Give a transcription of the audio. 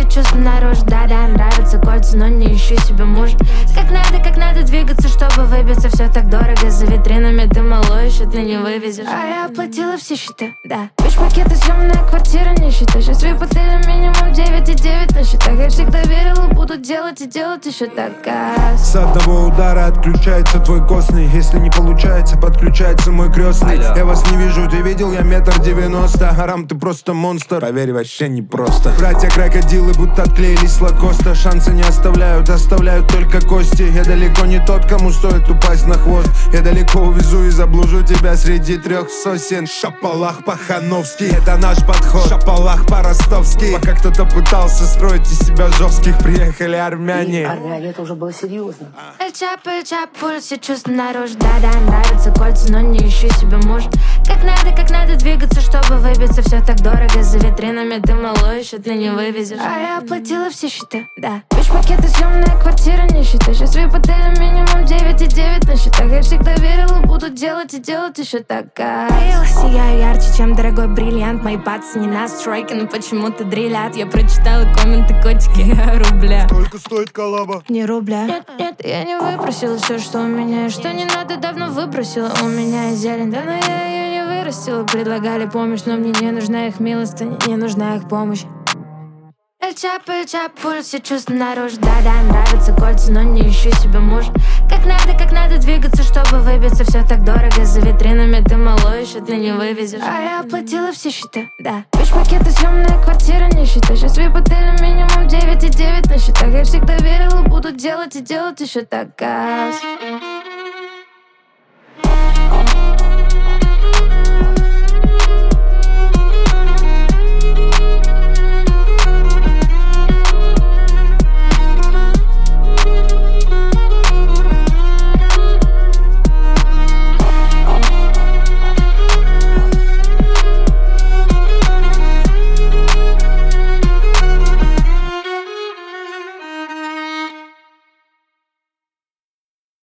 чувства наружу. Да-да, нравятся кольца, но не ищу себе мужа. Как надо двигаться, чтобы выбиться. Все так дорого, за витринами ты мало еще ты не вывезешь. А я оплатила все счета, да. Бич-пакеты, съемная квартира, не считай. Сейчас в отеле минимум 9,9 на счетах. Я всегда верила, буду делать и делать еще так. С одного удара отключается твой костный. Если не получается, подключается мой крестный. Я вас не вижу, ты видел, я 1,90 м. Арам, ты просто монстр, поверь, вообще не просто. Братья-крокодилы будто отклеились с лакоста. Шансы не оставляют, оставляют только кости. Я далеко не тот, кому стоит упасть на хвост. Я далеко увезу и заблужу тебя среди 3 сосен. Шапалах по-хановски, это наш подход. Шапалах по-ростовски. Пока кто-то пытался строить из себя жестких, приехали армяне. Армяне, это уже было серьезно. Эль-Чапо, пульс, все чувства наружу. Да-да, нравятся кольца, но не ищу себе мужа. Как надо двигаться, чтобы выбиться. Все так дорого, за витринами ты мало еще ты не вывезешь. А я оплатила все счета, да. Бич-пакеты, съемная квартира, не считай. Сейчас в отеле минимум 9,9 на счетах. Я всегда верила, буду делать и делать еще так. Сияю ярче, чем дорогой бриллиант. Мои пацы не настройки, но почему-то дрелят. Я прочитала комменты, котики, рубля. Сколько стоит коллаба? Не рубля. Нет, я не выбросила все, что у меня. И что не надо, давно выбросила. У меня зелень, давно я ее не вырастила. Предлагали помощь, но мне не нужна их милость, не нужна их помощь. Эль-Чапо, пульс, все чувства наружу. Да-да, нравятся кольца, но не ищу себе мужа. Как надо двигаться, чтобы выбиться. Все так дорого, за витринами ты мало еще ты не вывезешь. А я оплатила все счета, да. Бич-пакеты, съемная квартира, не считай. Сейчас в отеле минимум 9,9 на счетах. Я всегда верила, буду делать и делать еще так.